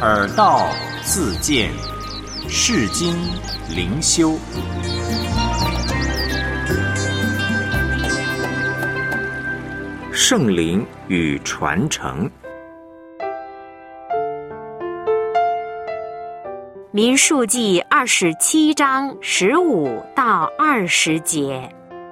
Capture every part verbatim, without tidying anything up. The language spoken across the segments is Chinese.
耳道自见，世经灵修。圣灵与传承。 民数记二十七章十五到二十节。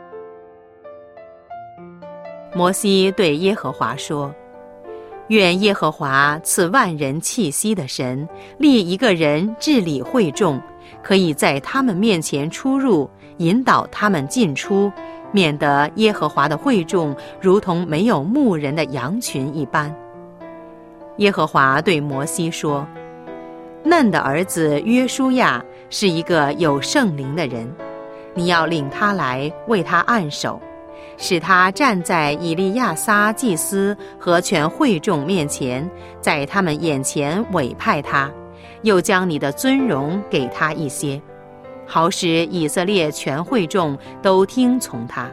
摩西对耶和华说：愿耶和华赐万人气息的神，立一个人治理会众，可以在他们面前出入，引导他们进出，免得耶和华的会众如同没有牧人的羊群一般。耶和华对摩西说：嫩的儿子约书亚是一个有圣灵的人，你要领他来为他按手，使他站在以利亚撒祭司和全会众面前，在他们眼前委派他，又将你的尊荣给他一些，好使以色列全会众都听从他。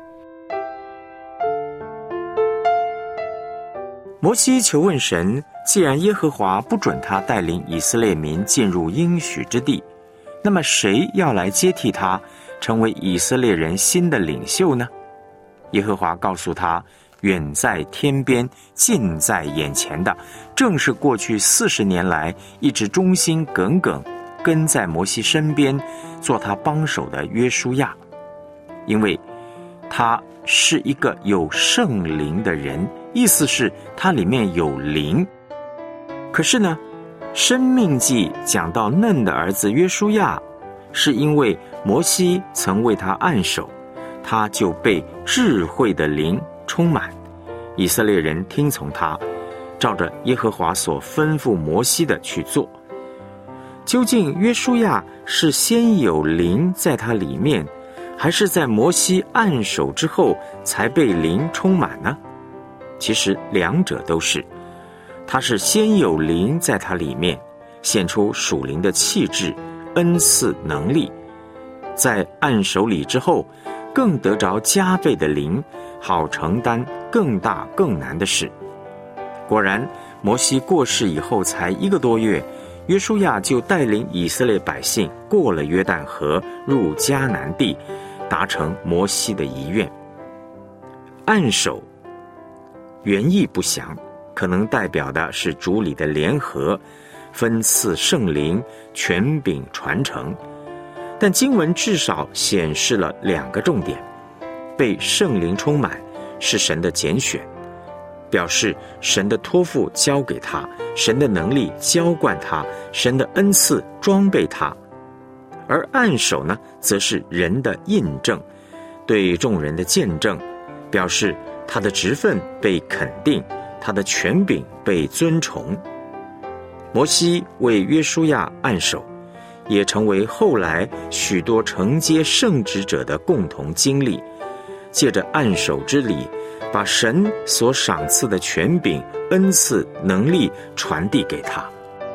摩西求问神，既然耶和华不准他带领以色列民进入应许之地，那么谁要来接替他，成为以色列人新的领袖呢？耶和华告诉他，远在天边近在眼前的，正是过去四十年来一直忠心耿耿跟在摩西身边做他帮手的约书亚，因为他是一个有圣灵的人，意思是他里面有灵。可是呢，申命记讲到嫩的儿子约书亚，是因为摩西曾为他按手，他就被智慧的灵充满，以色列人听从他，照着耶和华所吩咐摩西的去做。究竟约书亚是先有灵在他里面，还是在摩西按手之后才被灵充满呢？其实两者都是，他是先有灵在他里面，显出属灵的气质、恩赐、能力，在按手礼之后更得着加倍的灵，好承担更大更难的事。果然，摩西过世以后才一个多月，约书亚就带领以色列百姓过了约旦河，入迦南地，达成摩西的遗愿。按手原意不详，可能代表的是主里的联合，分赐圣灵，权柄传承。但经文至少显示了两个重点：被圣灵充满是神的拣选，表示神的托付交给他，神的能力浇灌他，神的恩赐装备他。而按手呢，则是人的印证，对众人的见证，表示他的职分被肯定，他的权柄被尊崇。摩西为约书亚按手，也成为后来许多承接圣职者的共同经历，借着按手之礼，把神所赏赐的权柄、恩赐、能力传递给他。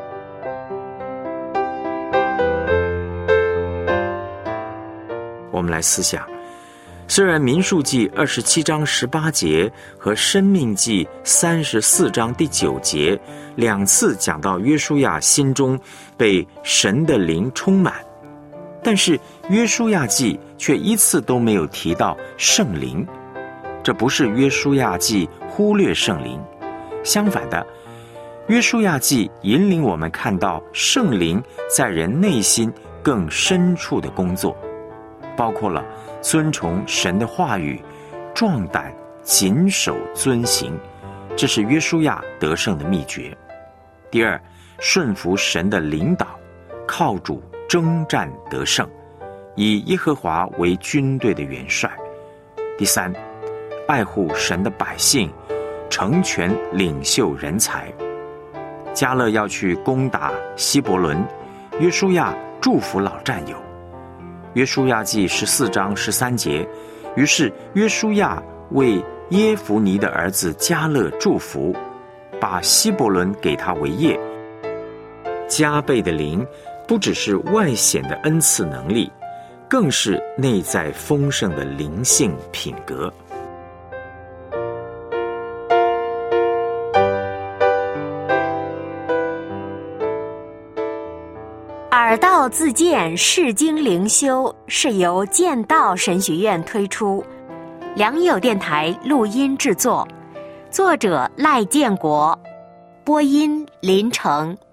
我们来思想，虽然民数记二十七章十八节和申命记三十四章第九节两次讲到约书亚心中被神的灵充满，但是约书亚记却一次都没有提到圣灵。这不是约书亚记忽略圣灵，相反的，约书亚记引领我们看到圣灵在人内心更深处的工作，包括了尊崇神的话语，壮胆谨守遵行，这是约书亚得胜的秘诀。第二，顺服神的领导，靠主征战得胜，以耶和华为军队的元帅。第三，爱护神的百姓，成全领袖人才。迦勒要去攻打希伯伦，约书亚祝福老战友。约书亚记十四章十三节，于是约书亚为耶孚尼的儿子迦勒祝福，把希伯伦给他为业。加倍的灵不只是外显的恩赐能力，更是内在丰盛的灵性品格。 耳道自荐释经灵修是由剑道神学院推出，良友电台录音制作，作者赖建国，播音林成。